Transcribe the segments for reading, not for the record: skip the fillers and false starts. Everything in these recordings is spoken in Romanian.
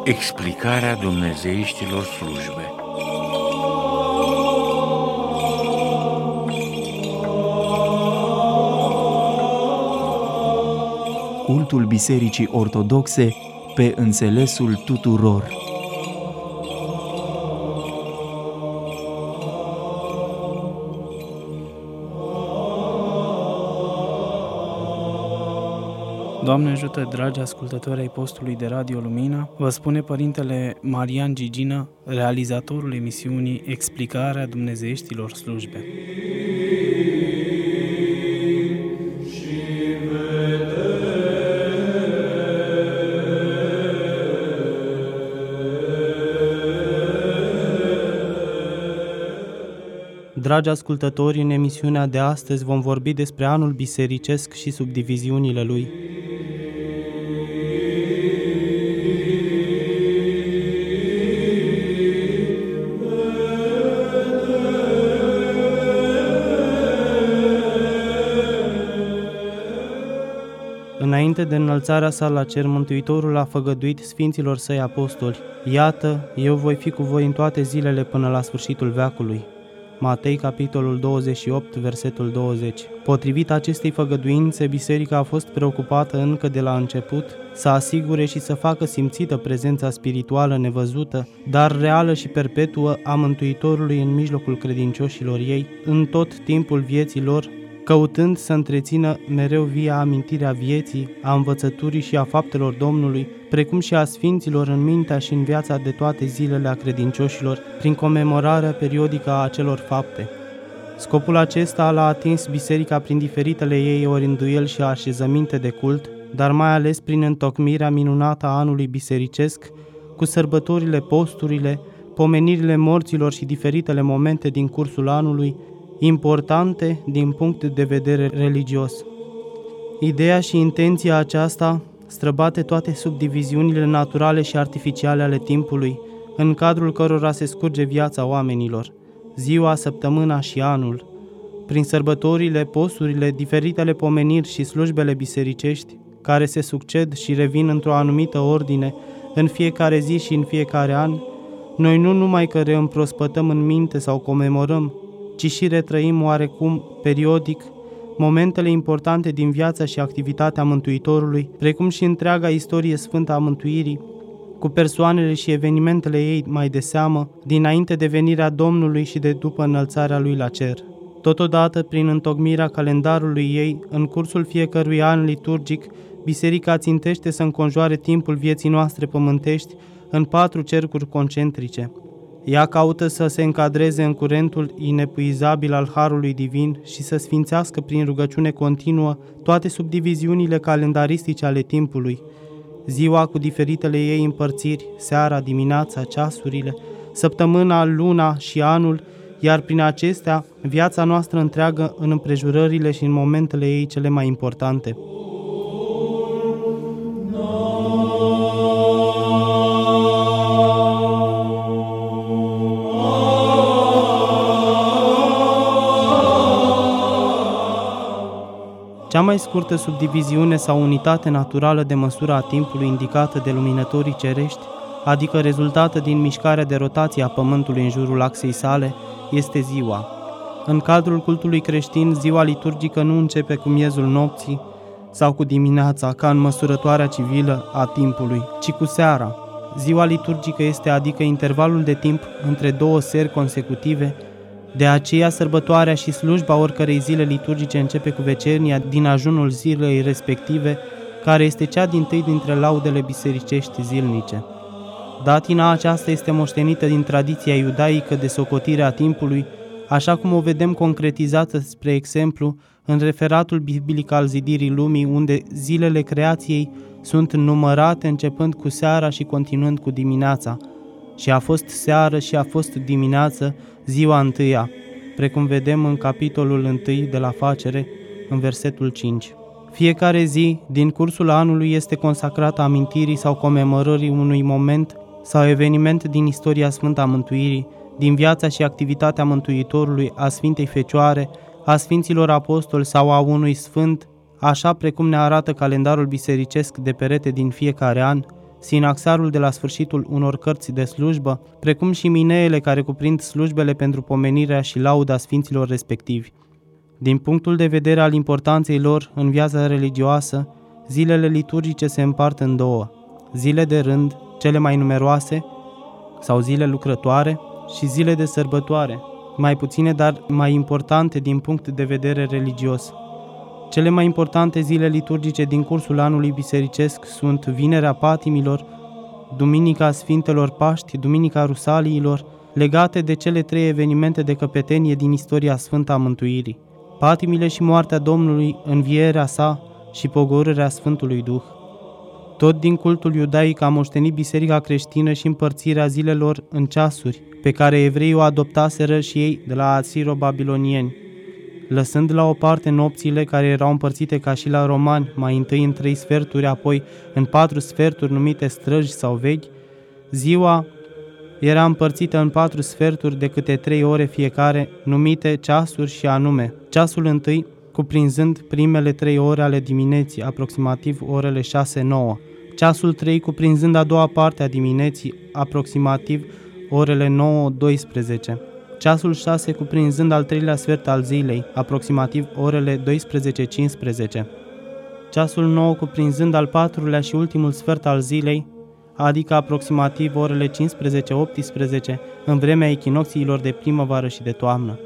Explicarea dumnezeiștilor slujbe. Cultul Bisericii Ortodoxe pe înțelesul tuturor. Doamne ajută, dragi ascultători ai postului de Radio Lumina, vă spune Părintele Marian Gigină, realizatorul emisiunii Explicarea dumnezeiștilor slujbe. Dragi ascultători, în emisiunea de astăzi vom vorbi despre anul bisericesc și subdiviziunile lui. Înainte de înălțarea sa la cer, Mântuitorul a făgăduit sfinților săi apostoli: Iată, eu voi fi cu voi în toate zilele până la sfârșitul veacului. Matei, capitolul 28, versetul 20. Potrivit acestei făgăduințe, biserica a fost preocupată încă de la început să asigure și să facă simțită prezența spirituală nevăzută, dar reală și perpetuă a Mântuitorului în mijlocul credincioșilor ei, în tot timpul vieții lor, căutând să întrețină mereu via amintirea vieții, a învățăturii și a faptelor Domnului, precum și a sfinților în mintea și în viața de toate zilele a credincioșilor, prin comemorarea periodică a acelor fapte. Scopul acesta l-a atins biserica prin diferitele ei orânduieli și așezăminte de cult, dar mai ales prin întocmirea minunată a anului bisericesc, cu sărbătorile, posturile, pomenirile morților și diferitele momente din cursul anului, importante din punct de vedere religios. Ideea și intenția aceasta străbate toate subdiviziunile naturale și artificiale ale timpului, în cadrul cărora se scurge viața oamenilor, ziua, săptămâna și anul. Prin sărbătorile, posturile, diferitele pomeniri și slujbele bisericești, care se succed și revin într-o anumită ordine în fiecare zi și în fiecare an, noi nu numai că reîmprospătăm în minte sau comemorăm, ci și retrăim oarecum periodic momentele importante din viața și activitatea Mântuitorului, precum și întreaga istorie sfântă a mântuirii, cu persoanele și evenimentele ei mai de seamă, dinainte de venirea Domnului și de după înălțarea Lui la cer. Totodată, prin întocmirea calendarului ei, în cursul fiecărui an liturgic, biserica țintește să înconjoare timpul vieții noastre pământești în 4 cercuri concentrice. Ea caută să se încadreze în curentul inepuizabil al Harului Divin și să sfințească prin rugăciune continuă toate subdiviziunile calendaristice ale timpului, ziua cu diferitele ei împărțiri, seara, dimineața, ceasurile, săptămâna, luna și anul, iar prin acestea viața noastră întreagă în împrejurările și în momentele ei cele mai importante. Cea mai scurtă subdiviziune sau unitate naturală de măsură a timpului indicată de luminătorii cerești, adică rezultată din mișcarea de rotație a Pământului în jurul axei sale, este ziua. În cadrul cultului creștin, ziua liturgică nu începe cu miezul nopții sau cu dimineața, ca în măsurătoarea civilă a timpului, ci cu seara. Ziua liturgică este adică intervalul de timp între 2 seri consecutive. De aceea, sărbătoarea și slujba oricărei zile liturgice începe cu vecernia din ajunul zilei respective, care este cea dintâi dintre laudele bisericești zilnice. Datina aceasta este moștenită din tradiția iudaică de socotire a timpului, așa cum o vedem concretizată, spre exemplu, în referatul biblic al zidirii lumii, unde zilele creației sunt numărate începând cu seara și continuând cu dimineața. Și a fost seară și a fost dimineață, ziua întâia, precum vedem în capitolul 1 de la Facere, în versetul 5. Fiecare zi din cursul anului este consacrată amintirii sau comemorării unui moment sau eveniment din istoria sfântă a mântuirii, din viața și activitatea Mântuitorului, a Sfintei Fecioare, a Sfinților Apostoli sau a unui sfânt, așa precum ne arată calendarul bisericesc de perete din fiecare an, sinaxarul de la sfârșitul unor cărți de slujbă, precum și mineele care cuprind slujbele pentru pomenirea și lauda sfinților respectivi. Din punctul de vedere al importanței lor în viața religioasă, zilele liturgice se împart în două: zile de rând, cele mai numeroase, sau zile lucrătoare, și zile de sărbătoare, mai puține, dar mai importante din punct de vedere religios. Cele mai importante zile liturgice din cursul anului bisericesc sunt Vinerea Patimilor, Duminica Sfintelor Paști, Duminica Rusaliilor, legate de cele 3 evenimente de căpetenie din istoria sfântă a mântuirii: patimile și moartea Domnului, învierea sa și pogorârea Sfântului Duh. Tot din cultul iudaic a moștenit biserica creștină și împărțirea zilelor în ceasuri, pe care evreii o adoptaseră și ei de la asiro-babilonieni, lăsând la o parte nopțile care erau împărțite ca și la romani, mai întâi în 3 sferturi, apoi în 4 sferturi numite străji sau vechi. Ziua era împărțită în 4 sferturi de câte 3 ore fiecare, numite ceasuri, și anume: ceasul întâi, cuprinzând primele 3 ore ale dimineții, aproximativ orele 6-9, ceasul 3 cuprinzând a doua parte a dimineții, aproximativ orele 9-12, ceasul 6 cuprinzând al 3-lea sfert al zilei, aproximativ orele 12-15, ceasul 9 cuprinzând al 4-lea și ultimul sfert al zilei, adică aproximativ orele 15-18, în vremea echinocțiilor de primăvară și de toamnă.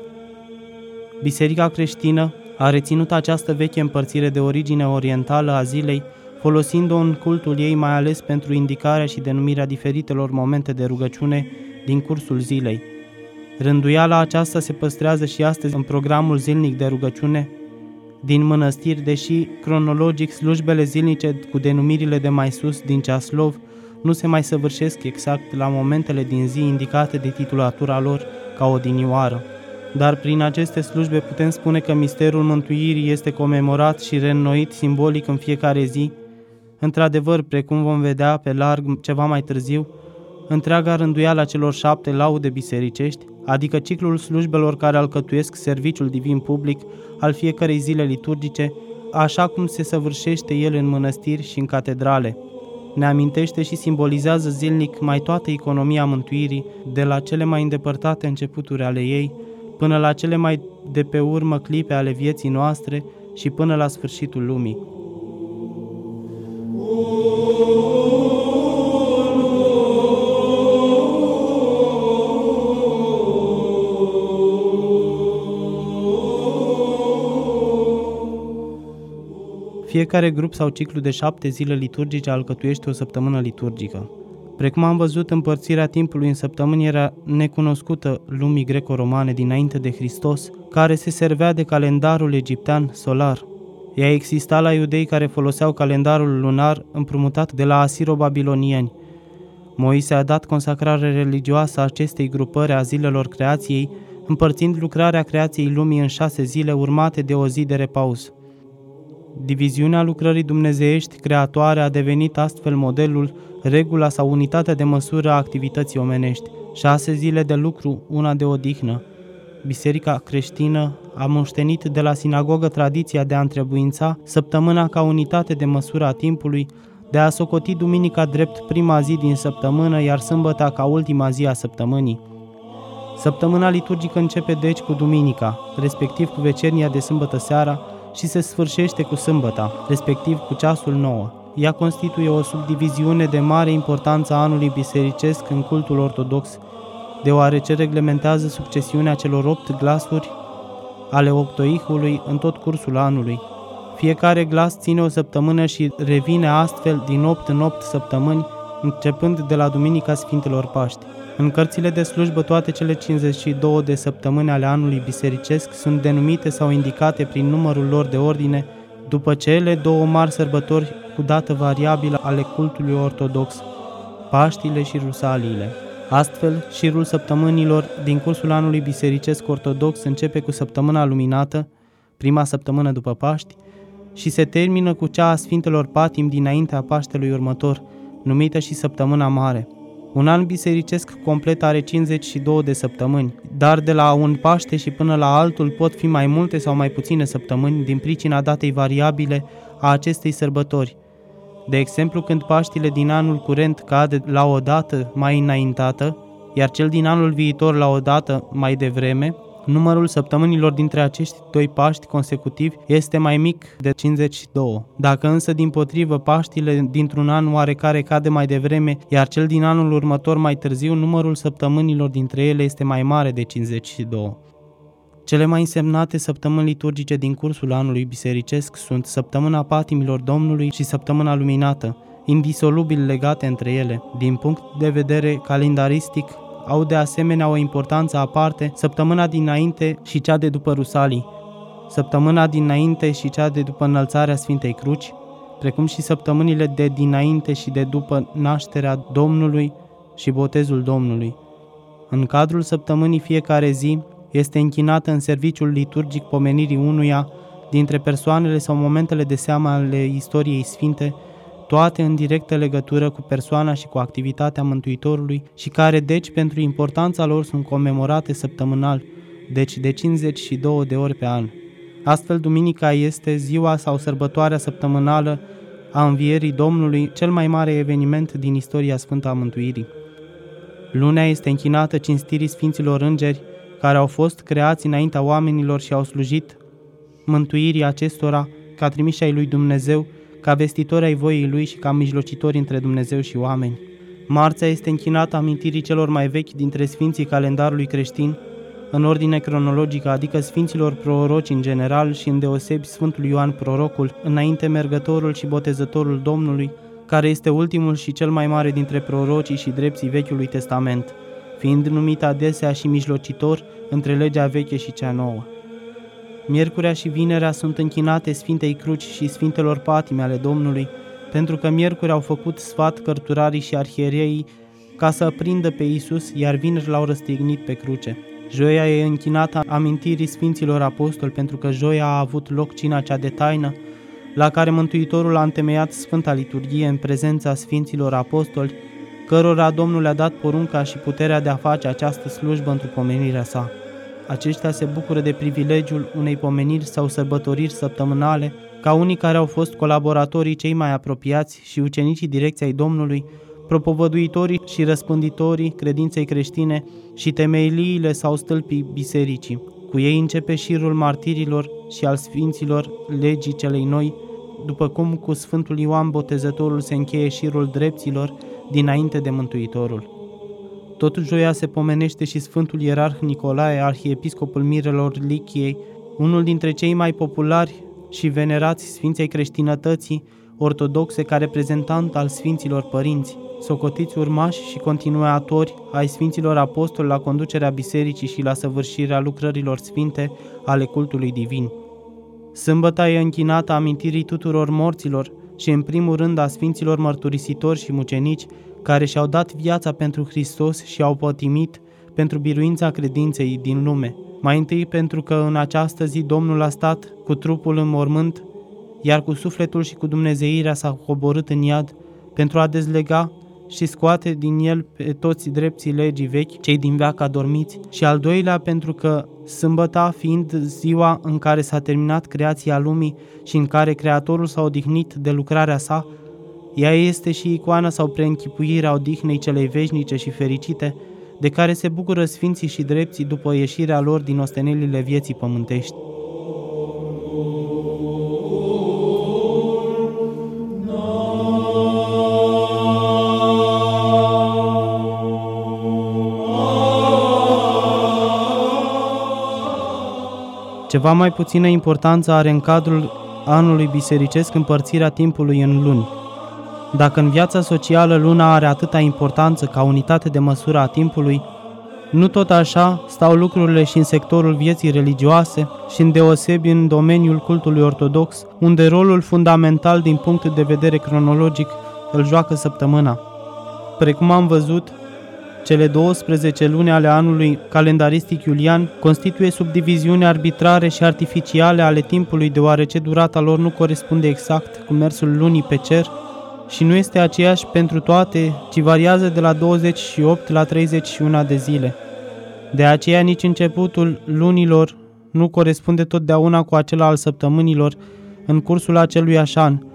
Biserica creștină a reținut această veche împărțire de origine orientală a zilei, folosind-o în cultul ei mai ales pentru indicarea și denumirea diferitelor momente de rugăciune din cursul zilei. Rânduiala aceasta se păstrează și astăzi în programul zilnic de rugăciune din mănăstiri, deși cronologic slujbele zilnice cu denumirile de mai sus din ceaslov nu se mai săvârșesc exact la momentele din zi indicate de titulatura lor ca odinioară. Dar prin aceste slujbe putem spune că misterul mântuirii este comemorat și reînnoit simbolic în fiecare zi. Într-adevăr, precum vom vedea pe larg ceva mai târziu, întreaga rânduială a celor 7 laude bisericești, adică ciclul slujbelor care alcătuiesc serviciul divin public al fiecărei zile liturgice, așa cum se săvârșește el în mănăstiri și în catedrale, ne amintește și simbolizează zilnic mai toată economia mântuirii, de la cele mai îndepărtate începuturi ale ei, până la cele mai de pe urmă clipe ale vieții noastre și până la sfârșitul lumii. Fiecare grup sau ciclu de 7 zile liturgice alcătuiește o săptămână liturgică. Precum am văzut, împărțirea timpului în săptămâni era necunoscută lumii greco-romane dinainte de Hristos, care se servea de calendarul egiptean solar. Ea exista la iudei care foloseau calendarul lunar împrumutat de la asiro-babilonieni. Moise a dat consacrare religioasă acestei grupări a zilelor creației, împărțind lucrarea creației lumii în 6 zile urmate de o zi de repaus. Diviziunea lucrării dumnezeiești creatoare a devenit astfel modelul, regula sau unitatea de măsură a activității omenești. 6 zile de lucru, una de odihnă. Biserica creștină a moștenit de la sinagogă tradiția de a întrebuința săptămâna ca unitate de măsură a timpului, de a socoti duminica drept prima zi din săptămână, iar sâmbăta ca ultima zi a săptămânii. Săptămâna liturgică începe deci cu duminica, respectiv cu vecernia de sâmbătă seara, și se sfârșește cu sâmbăta, respectiv cu ceasul 9. Ea constituie o subdiviziune de mare importanță a anului bisericesc în cultul ortodox, deoarece reglementează succesiunea celor 8 glasuri ale octoihului în tot cursul anului. Fiecare glas ține o săptămână și revine astfel din 8 în 8 săptămâni, începând de la Duminica Sfintelor Paști. În cărțile de slujbă, toate cele 52 de săptămâni ale anului bisericesc sunt denumite sau indicate prin numărul lor de ordine, după cele 2 mari sărbători cu dată variabilă ale cultului ortodox, Paștile și Rusaliile. Astfel, șirul săptămânilor din cursul anului bisericesc ortodox începe cu săptămâna luminată, prima săptămână după Paști, și se termină cu cea a Sfintelor Patim dinaintea Paștelui următor, numită și Săptămâna Mare. Un an bisericesc complet are 52 de săptămâni, dar de la un Paște și până la altul pot fi mai multe sau mai puține săptămâni din pricina datei variabile a acestei sărbători, De exemplu, când Paștile din anul curent cade la o dată mai înaintată, iar cel din anul viitor la o dată mai devreme, numărul săptămânilor dintre acești doi Paști consecutivi este mai mic de 52. Dacă însă dimpotrivă Paștile dintr-un an oarecare cade mai devreme, iar cel din anul următor mai târziu, numărul săptămânilor dintre ele este mai mare de 52. Cele mai însemnate săptămâni liturgice din cursul anului bisericesc sunt Săptămâna Patimilor Domnului și Săptămâna Luminată, indisolubil legate între ele. Din punct de vedere calendaristic, au de asemenea o importanță aparte săptămâna dinainte și cea de după Rusalii, săptămâna dinainte și cea de după înălțarea Sfintei Cruci, precum și săptămânile de dinainte și de după nașterea Domnului și botezul Domnului. În cadrul săptămânii fiecare zi este închinată în serviciul liturgic pomenirii unuia dintre persoanele sau momentele de seamă ale istoriei sfinte, toate în directă legătură cu persoana și cu activitatea Mântuitorului și care, deci, pentru importanța lor sunt comemorate săptămânal, deci de 52 de ori pe an. Astfel, duminica este ziua sau sărbătoarea săptămânală a Învierii Domnului, cel mai mare eveniment din istoria sfântă a mântuirii. Lunea este închinată cinstirii Sfinților Îngeri, care au fost creați înaintea oamenilor și au slujit mântuirii acestora ca trimiși ai lui Dumnezeu, ca vestitori ai voii Lui și ca mijlocitori între Dumnezeu și oameni. Marțea este închinată amintirii celor mai vechi dintre sfinții calendarului creștin, în ordine cronologică, adică sfinților proroci în general și îndeosebi Sfântul Ioan Prorocul, înainte mergătorul și botezătorul Domnului, care este ultimul și cel mai mare dintre prorocii și drepții Vechiului Testament, fiind numit adesea și mijlocitor între legea veche și cea nouă. Miercurea și vinerea sunt închinate Sfintei Cruci și Sfintelor Patime ale Domnului, pentru că miercuri au făcut sfat cărturarii și arhiereii ca să prindă pe Iisus, iar vineri l-au răstignit pe cruce. Joia e închinată amintirii Sfinților Apostoli, pentru că joia a avut loc cina cea de taină, la care Mântuitorul a întemeiat Sfânta Liturghie în prezența Sfinților Apostoli, cărora Domnul le-a dat porunca și puterea de a face această slujbă într-o pomenirea sa. Aceștia se bucură de privilegiul unei pomeniri sau sărbătoriri săptămânale, ca unii care au fost colaboratorii cei mai apropiați și ucenicii direcției Domnului, propovăduitorii și răspânditorii credinței creștine și temeiliile sau stâlpii bisericii. Cu ei începe șirul martirilor și al sfinților legii celei noi, după cum cu Sfântul Ioan Botezătorul se încheie șirul drepților dinainte de Mântuitorul. Tot joia se pomenește și Sfântul Ierarh Nicolae, arhiepiscopul Mirelor Lichiei, unul dintre cei mai populari și venerați sfinței creștinătății ortodoxe ca reprezentant al Sfinților Părinți, socotiți urmași și continuatori ai Sfinților Apostoli la conducerea bisericii și la săvârșirea lucrărilor sfinte ale cultului divin. Sâmbăta e închinată amintirii tuturor morților și în primul rând a Sfinților mărturisitori și mucenici care și-au dat viața pentru Hristos și au pătimit pentru biruința credinței din lume. Mai întâi pentru că în această zi Domnul a stat cu trupul în mormânt, iar cu sufletul și cu dumnezeirea s-a coborât în iad pentru a dezlega și scoate din el pe toți drepții legii vechi, cei din veac adormiți, și al doilea pentru că sâmbăta, fiind ziua în care s-a terminat creația lumii și în care Creatorul s-a odihnit de lucrarea sa, ea este și icoana sau preînchipuirea odihnei celei veșnice și fericite, de care se bucură sfinții și drepții după ieșirea lor din ostenelile vieții pământești. Ceva mai puțină importanță are în cadrul anului bisericesc împărțirea timpului în luni. Dacă în viața socială luna are atâta importanță ca unitate de măsură a timpului, nu tot așa stau lucrurile și în sectorul vieții religioase și îndeosebi în domeniul cultului ortodox, unde rolul fundamental din punct de vedere cronologic îl joacă săptămâna. Precum am văzut, cele 12 luni ale anului calendaristic iulian constituie subdiviziuni arbitrare și artificiale ale timpului, deoarece durata lor nu corespunde exact cu mersul lunii pe cer și nu este aceeași pentru toate, ci variază de la 28 la 31 de zile. De aceea nici începutul lunilor nu corespunde totdeauna cu acela al săptămânilor în cursul aceluiași an,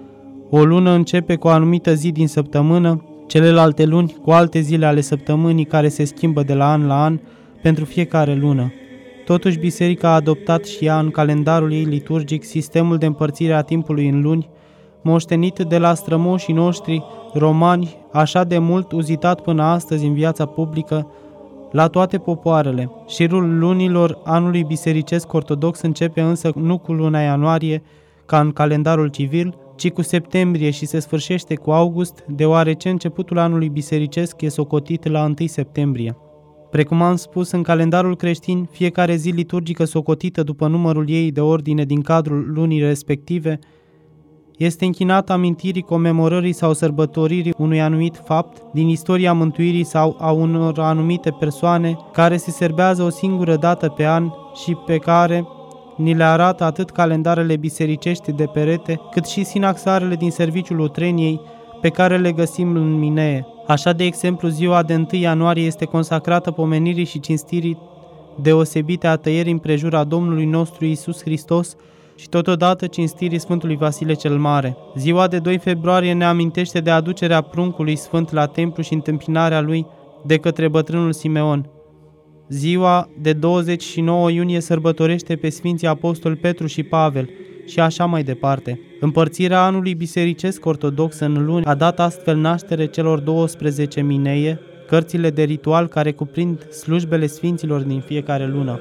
O lună începe cu o anumită zi din săptămână, celelalte luni cu alte zile ale săptămânii care se schimbă de la an la an pentru fiecare lună. Totuși, Biserica a adoptat și ea în calendarul ei liturgic sistemul de împărțire a timpului în luni, moștenit de la strămoșii noștri romani, așa de mult uzitat până astăzi în viața publică la toate popoarele. Șirul lunilor anului bisericesc ortodox începe însă nu cu luna ianuarie, ca în calendarul civil, ci cu septembrie și se sfârșește cu august, deoarece începutul anului bisericesc e socotit la 1 septembrie. Precum am spus, în calendarul creștin, fiecare zi liturgică socotită după numărul ei de ordine din cadrul lunii respective este închinată amintirii, comemorării sau sărbătoririi unui anumit fapt din istoria mântuirii sau a unor anumite persoane care se serbează o singură dată pe an și pe care ni le arată atât calendarele bisericești de perete, cât și sinaxarele din serviciul utreniei pe care le găsim în Minee. Așa, de exemplu, ziua de 1 ianuarie este consacrată pomenirii și cinstirii deosebite a tăierii împrejur a Domnului nostru Iisus Hristos și totodată cinstirii Sfântului Vasile cel Mare. Ziua de 2 februarie ne amintește de aducerea pruncului sfânt la templu și întâmpinarea lui de către bătrânul Simeon. Ziua de 29 iunie sărbătorește pe Sfinții Apostoli Petru și Pavel și așa mai departe. Împărțirea anului bisericesc ortodox în luni a dat astfel naștere celor 12 mineie, cărțile de ritual care cuprind slujbele sfinților din fiecare lună.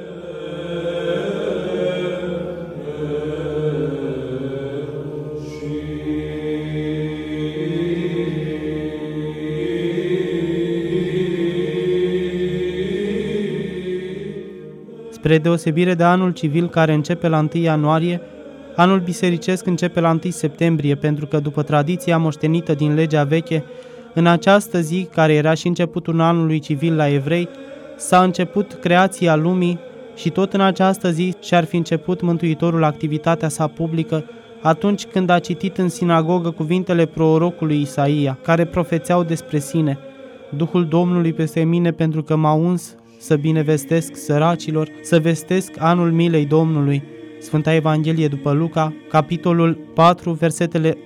Spre deosebire de anul civil care începe la 1 ianuarie, anul bisericesc începe la 1 septembrie, pentru că după tradiția moștenită din legea veche, în această zi, care era și începutul anului civil la evrei, s-a început creația lumii și tot în această zi și-ar fi început Mântuitorul activitatea sa publică atunci când a citit în sinagogă cuvintele prorocului Isaia, care profețeau despre sine: Duhul Domnului peste mine, pentru că m-a uns să binevestesc săracilor, să vestesc anul milei Domnului. Sfânta Evanghelie după Luca, capitolul 4, versetele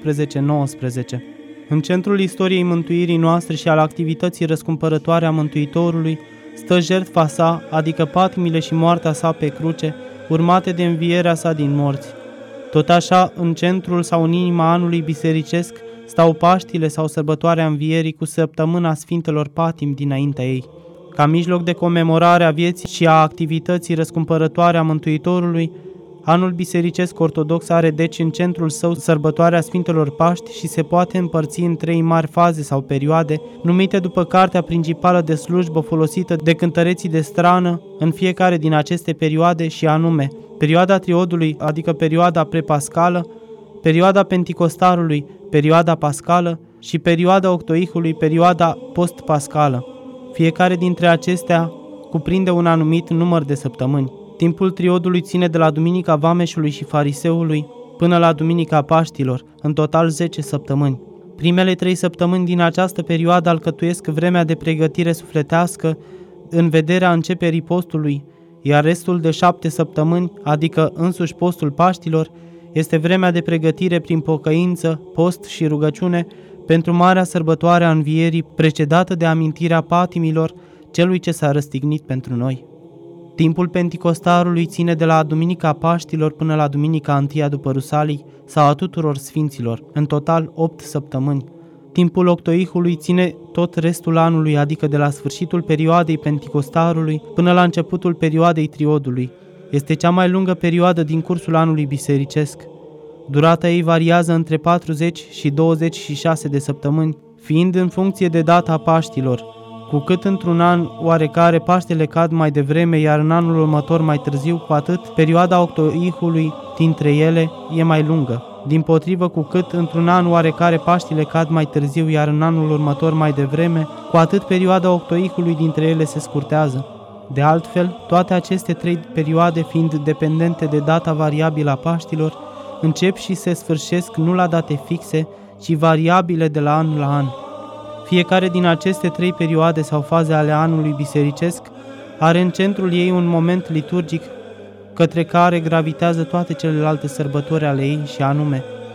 18-19. În centrul istoriei mântuirii noastre și al activității răscumpărătoare a Mântuitorului stă jertfa sa, adică patimile și moartea sa pe cruce, urmate de învierea sa din morți. Tot așa, în centrul sau în inima anului bisericesc stau Paștile sau sărbătoarea Învierii cu săptămâna Sfintelor Patimi dinaintea ei. Ca mijloc de comemorare a vieții și a activității răscumpărătoare a Mântuitorului, anul bisericesc ortodox are deci în centrul său sărbătoarea Sfintelor Paști și se poate împărți în 3 mari faze sau perioade, numite după cartea principală de slujbă folosită de cântăreții de strană în fiecare din aceste perioade, și anume perioada triodului, adică perioada prepascală, perioada penticostarului, perioada pascală și perioada octoihului, perioada postpascală. Fiecare dintre acestea cuprinde un anumit număr de săptămâni. Timpul triodului ține de la Duminica Vameșului și Fariseului până la Duminica Paștilor, în total 10 săptămâni. Primele 3 săptămâni din această perioadă alcătuiesc vremea de pregătire sufletească în vederea începerii postului, iar restul de 7 săptămâni, adică însuși postul Paștilor, este vremea de pregătire prin pocăință, post și rugăciune pentru marea sărbătoare a Învierii, precedată de amintirea patimilor celui ce s-a răstignit pentru noi. Timpul Penticostarului ține de la Duminica Paștilor până la Duminica Întâia după Rusalii sau a tuturor sfinților, în total 8 săptămâni. Timpul Octoihului ține tot restul anului, adică de la sfârșitul perioadei Penticostarului până la începutul perioadei Triodului. Este cea mai lungă perioadă din cursul anului bisericesc. Durata ei variază între 40 și 26 de săptămâni, fiind în funcție de data Paștilor. Cu cât într-un an oarecare Paștele cad mai devreme, iar în anul următor mai târziu, cu atât perioada Octoihului dintre ele e mai lungă. Dimpotrivă, cu cât într-un an oarecare Paștile cad mai târziu, iar în anul următor mai devreme, cu atât perioada Octoihului dintre ele se scurtează. De altfel, toate aceste 3 perioade, fiind dependente de data variabilă a Paștilor, încep și se sfârșesc nu la date fixe, ci variabile de la an la an. Fiecare din aceste 3 perioade sau faze ale anului bisericesc are în centrul ei un moment liturgic către care gravitează toate celelalte sărbători ale ei, și anume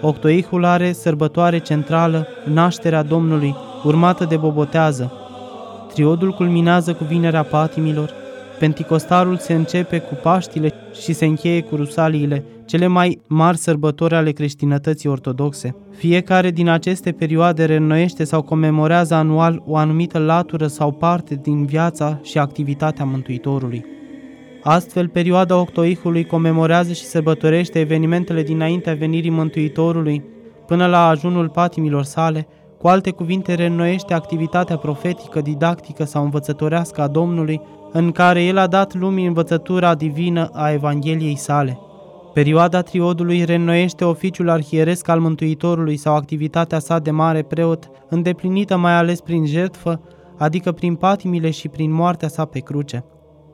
Octoihul are sărbătoare centrală, nașterea Domnului, urmată de bobotează. Triodul culminează cu vinerea patimilor. Penticostalul se începe cu Paștile și se încheie cu Rusaliile, cele mai mari sărbători ale creștinătății ortodoxe. Fiecare din aceste perioade reînnoiește sau comemorează anual o anumită latură sau parte din viața și activitatea Mântuitorului. Astfel, perioada Octoihului comemorează și sărbătorește evenimentele dinaintea venirii Mântuitorului până la ajunul patimilor sale, cu alte cuvinte reînnoiește activitatea profetică, didactică sau învățătorească a Domnului, în care El a dat lumii învățătura divină a Evangheliei sale. Perioada Triodului reînnoiește oficiul arhieresc al Mântuitorului sau activitatea sa de mare preot, îndeplinită mai ales prin jertfă, adică prin patimile și prin moartea sa pe cruce.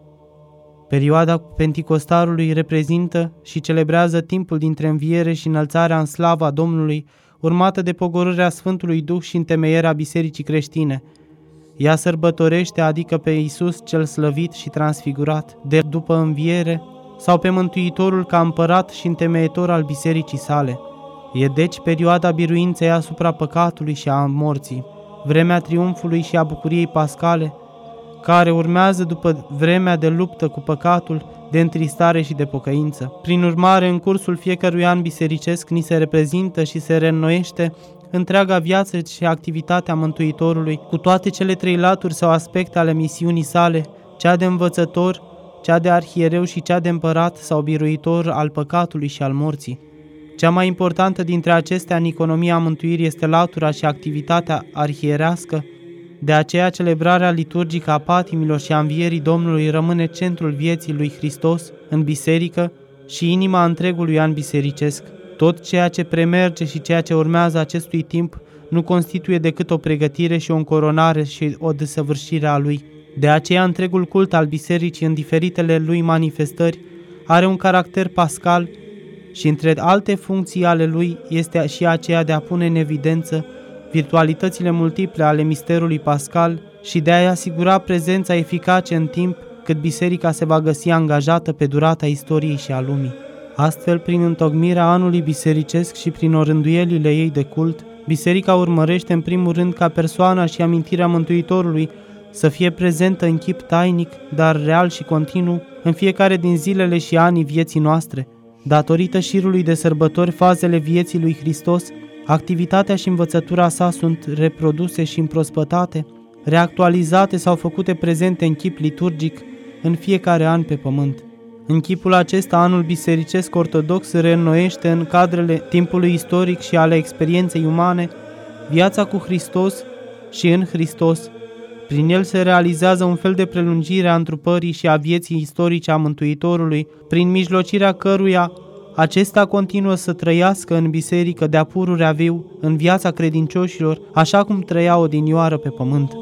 Perioada Penticostalului reprezintă și celebrează timpul dintre înviere și înălțarea în slava Domnului, urmată de pogorârea Sfântului Duh și întemeierea Bisericii creștine. Ea sărbătorește, adică pe Iisus cel slăvit și transfigurat, de după înviere, sau pe Mântuitorul ca împărat și întemeietor al bisericii sale. E deci perioada biruinței asupra păcatului și a morții, vremea triumfului și a bucuriei pascale, care urmează după vremea de luptă cu păcatul, de întristare și de pocăință. Prin urmare, în cursul fiecărui an bisericesc ni se reprezintă și se reînnoiește întreaga viață și activitatea Mântuitorului, cu toate cele trei laturi sau aspecte ale misiunii sale, cea de învățător, cea de arhiereu și cea de împărat sau biruitor al păcatului și al morții. Cea mai importantă dintre acestea în economia mântuirii este latura și activitatea arhierească, de aceea celebrarea liturgică a patimilor și a învierii Domnului rămâne centrul vieții lui Hristos în biserică și inima întregului an bisericesc. Tot ceea ce premerge și ceea ce urmează acestui timp nu constituie decât o pregătire și o încoronare și o desăvârșire a lui. De aceea întregul cult al bisericii în diferitele lui manifestări are un caracter pascal și între alte funcții ale lui este și aceea de a pune în evidență virtualitățile multiple ale misterului pascal și de a-i asigura prezența eficace în timp cât biserica se va găsi angajată pe durata istoriei și a lumii. Astfel, prin întocmirea anului bisericesc și prin orânduielile ei de cult, biserica urmărește în primul rând ca persoana și amintirea Mântuitorului să fie prezentă în chip tainic, dar real și continuu, în fiecare din zilele și anii vieții noastre. Datorită șirului de sărbători, fazele vieții lui Hristos, activitatea și învățătura sa sunt reproduse și împrospătate, reactualizate sau făcute prezente în chip liturgic în fiecare an pe pământ. În chipul acesta, anul bisericesc ortodox se reînnoiește în cadrele timpului istoric și ale experienței umane, viața cu Hristos și în Hristos. Prin el se realizează un fel de prelungire a întrupării și a vieții istorice a Mântuitorului, prin mijlocirea căruia acesta continuă să trăiască în biserică de-a pururea viu, în viața credincioșilor, așa cum trăia odinioară pe pământ.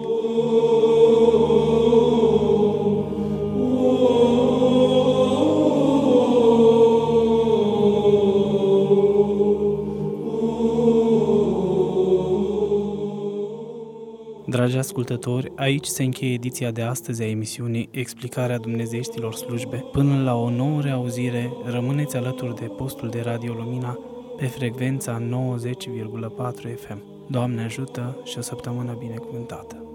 Dragi ascultători, aici se încheie ediția de astăzi a emisiunii Explicarea Dumnezeieștilor slujbe. Până la o nouă reauzire, rămâneți alături de postul de Radio Lumina pe frecvența 90,4 FM. Doamne ajută și o săptămână binecuvântată!